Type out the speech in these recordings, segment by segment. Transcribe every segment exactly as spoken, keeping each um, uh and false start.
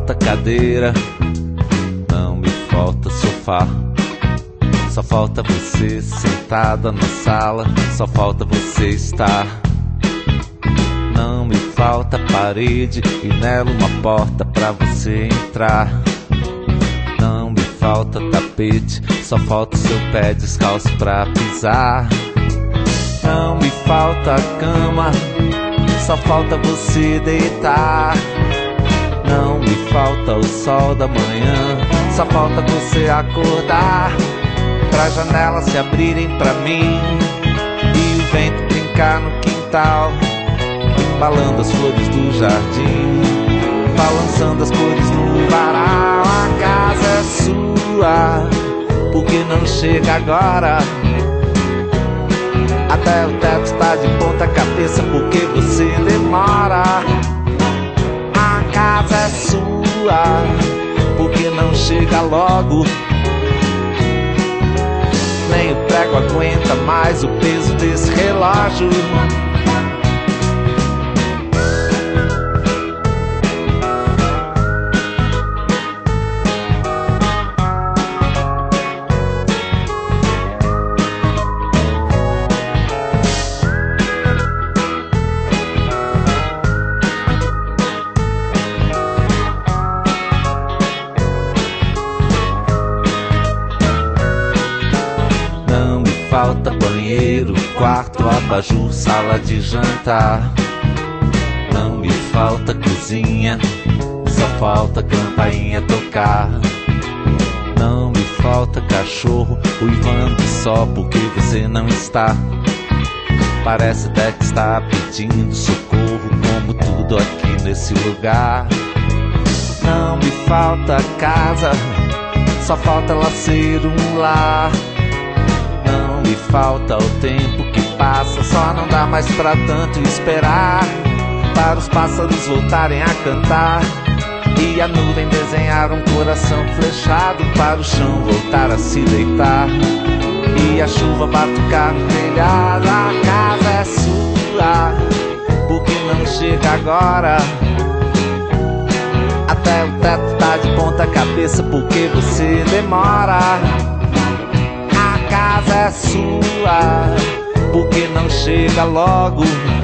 falta cadeira, não me falta sofá. Só falta você sentada na sala, só falta você estar. Não me falta parede e nela uma porta pra você entrar. Não me falta tapete, só falta seu pé descalço pra pisar. Não me falta cama, só falta você deitar. Não me falta o sol da manhã, só falta você acordar. Pra janelas se abrirem pra mim e o vento brincar no quintal, embalando as flores do jardim, balançando as cores no varal. A casa é sua, por que não chega agora? Até o teto está de ponta cabeça, porque você demora. A casa é sua, por que não chega logo? Nem o prego aguenta mais o peso desse relógio. Falta banheiro, quarto, abajur, sala de jantar. Não me falta cozinha, só falta campainha tocar. Não me falta cachorro uivando só porque você não está. Parece até que está pedindo socorro, como tudo aqui nesse lugar. Não me falta casa, só falta ela ser um lar. Não me falta o tempo que passa, só não dá mais pra tanto esperar. Para os pássaros voltarem a cantar e a nuvem desenhar um coração flechado, para o chão voltar a se deitar e a chuva batucar no telhado. A casa é sua, por que não chega agora? Até o teto tá de ponta cabeça, porque você demora. A casa é sua, por que não chega logo?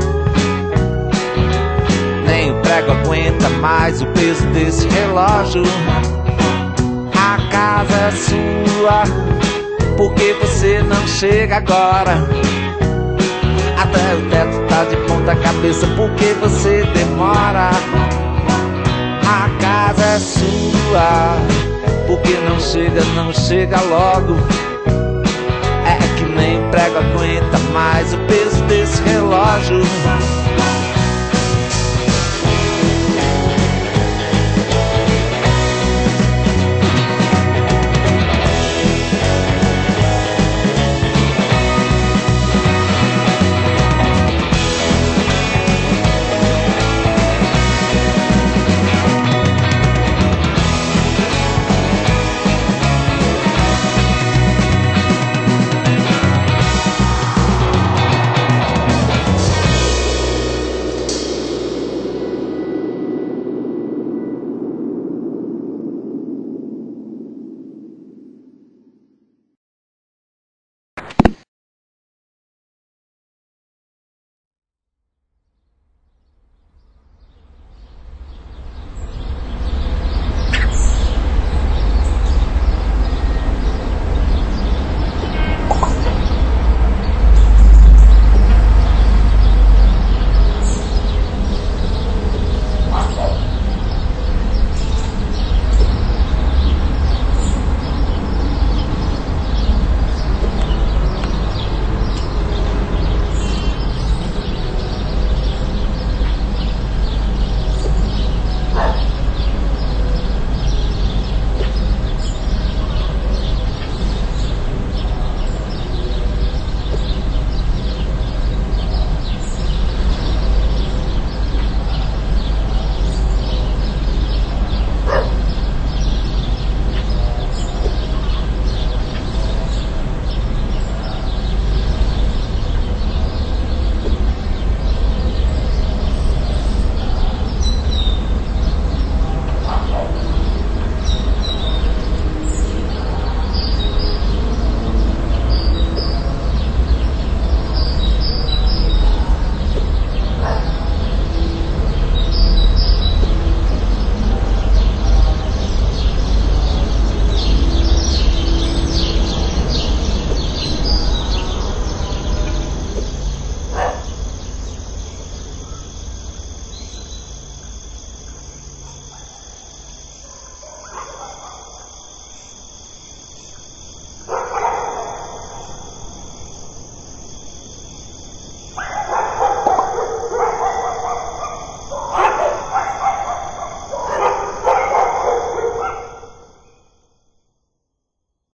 Nem o prego aguenta mais o peso desse relógio. A casa é sua, por que você não chega agora? Até o teto tá de ponta cabeça, porque você demora. A casa é sua, por que não chega, não chega logo? É que nem prego aguenta mais o peso desse relógio.